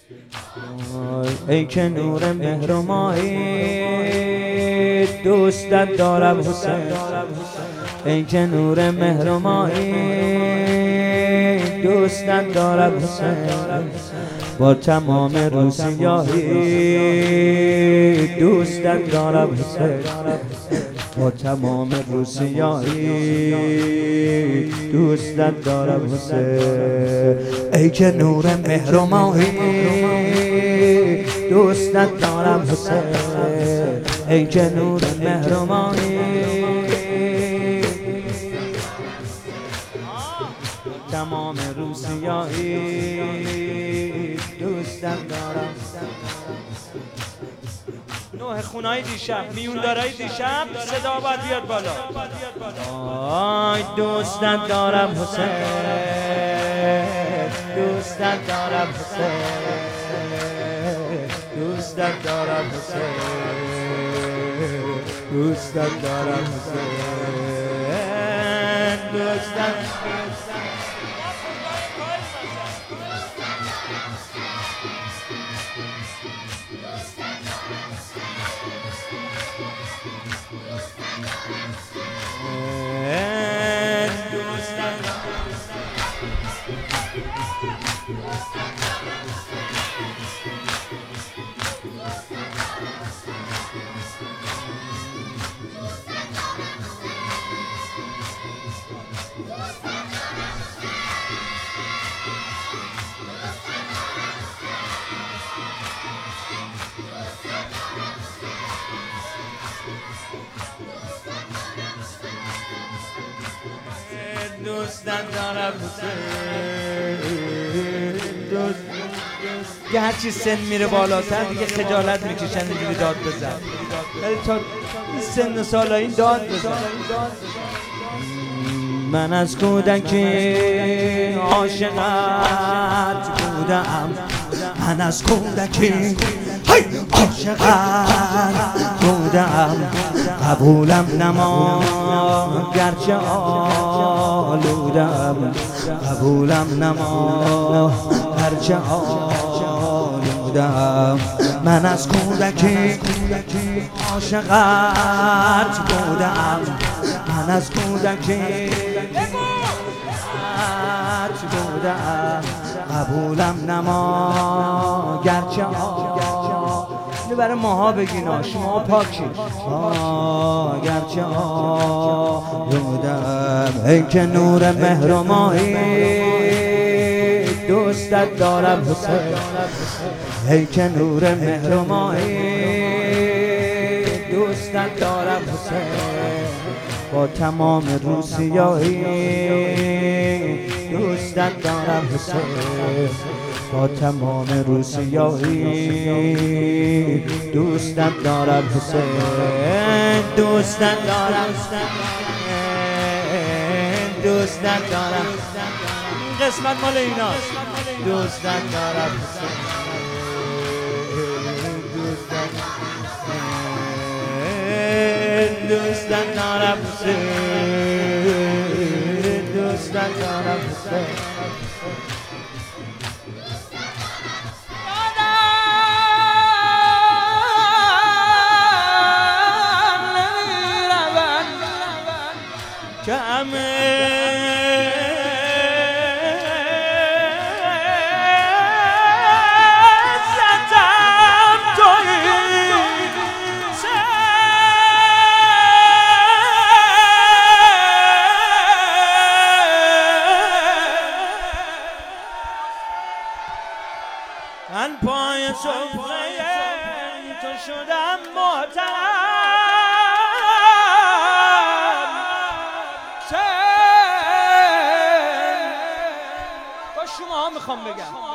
ای که نور مهر و مایی دوستت دارم حسین، ای که نور مهر و مایی دوستت دارم حسین، با تمام روسیاهی دوستت دارم حسین، با تمام روسیاهی دوستت دارم حسین، ای که نور مهر و مایی دوستت دارم حسین، ای که نور مهر و مایی تمام روسیاهی دوستت دارم. نوح خونای دیشب، میوندارای دیشب، صدا باید بیاد بالا. آی دوستت دارم حسین، دوستت دارم حسین، دوستت دارم حسین، دوستت دارم حسین، دوستت دوستت دارم دیگه هرچی سن میره بالاتر دیگه خجالت میکشن اینجوری داد بزن، ولی تا سن و سال این داد بزن. من از کودکی عاشقت بودم، من از کودکی عاشقت بودم، قبولم نما گرچه آلودم، قبولم نما گرچه آلودم. من از کودکی عاشقت بودم، من از کودکی عاشقت بودم، قبولم نما گرچه اینو برای ماها بگینا، شما پاکی گرچه آلودم، ای که نور مهر و مایی دوستت دارم حسین، ای که نور مهر و مایی دوستت دارم حسین، با تمام روسیاهی دوستت دارم حسین، با تمام روسیاهی دوستت دارم حسین، دوستت دارم، دوستت دارم، این قسمت مال ایناست. دوستت دارم حسین، دوستت دارم حسین، دوستت دارم حسین. من پای سفره تو شدم محترم، با شما میخوام بگم